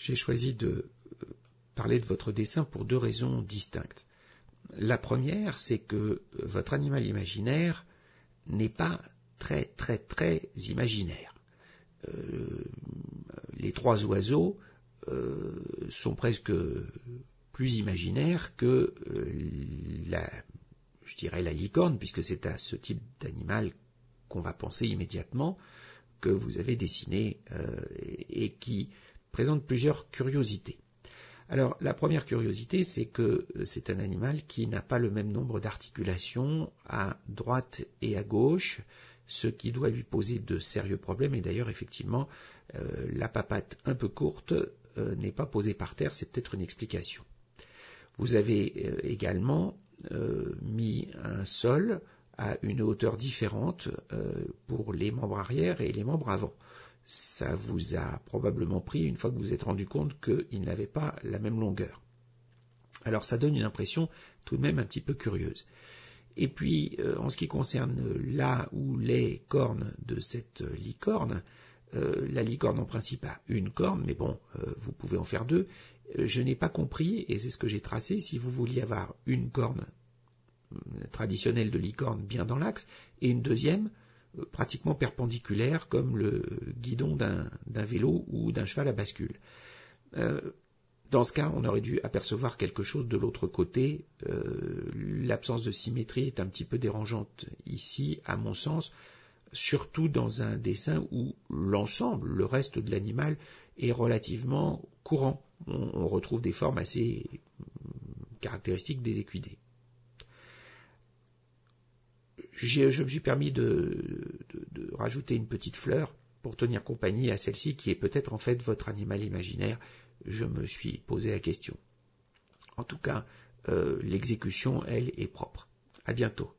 j'ai choisi de parler de votre dessin pour deux raisons distinctes. La première, c'est que votre animal imaginaire n'est pas très imaginaire. Les trois oiseaux sont presque plus imaginaires que je dirais la licorne, puisque c'est à ce type d'animal qu'on va penser immédiatement, que vous avez dessiné et qui présente plusieurs curiosités. Alors, la première curiosité, c'est que c'est un animal qui n'a pas le même nombre d'articulations à droite et à gauche, ce qui doit lui poser de sérieux problèmes. Et d'ailleurs, effectivement, la papate un peu courte n'est pas posée par terre, c'est peut-être une explication. Vous avez également mis un sol à une hauteur différente pour les membres arrière et les membres avant. Ça vous a probablement pris une fois que vous vous êtes rendu compte qu'ils n'avaient pas la même longueur. Alors ça donne une impression tout de même un petit peu curieuse. Et puis, en ce qui concerne là ou les cornes de cette licorne, la licorne en principe a une corne, mais bon, vous pouvez en faire deux. Je n'ai pas compris, et c'est ce que j'ai tracé, si vous vouliez avoir une corne traditionnelle de licorne bien dans l'axe, et une deuxième pratiquement perpendiculaire comme le guidon d'un vélo ou d'un cheval à bascule. Dans ce cas, on aurait dû apercevoir quelque chose de l'autre côté. L'absence de symétrie est un petit peu dérangeante ici, à mon sens, surtout dans un dessin où l'ensemble, le reste de l'animal, est relativement courant. On retrouve des formes assez caractéristiques des équidés. Je me suis permis de rajouter une petite fleur pour tenir compagnie à celle-ci qui est peut-être en fait votre animal imaginaire. Je me suis posé la question. En tout cas, l'exécution, elle, est propre. À bientôt.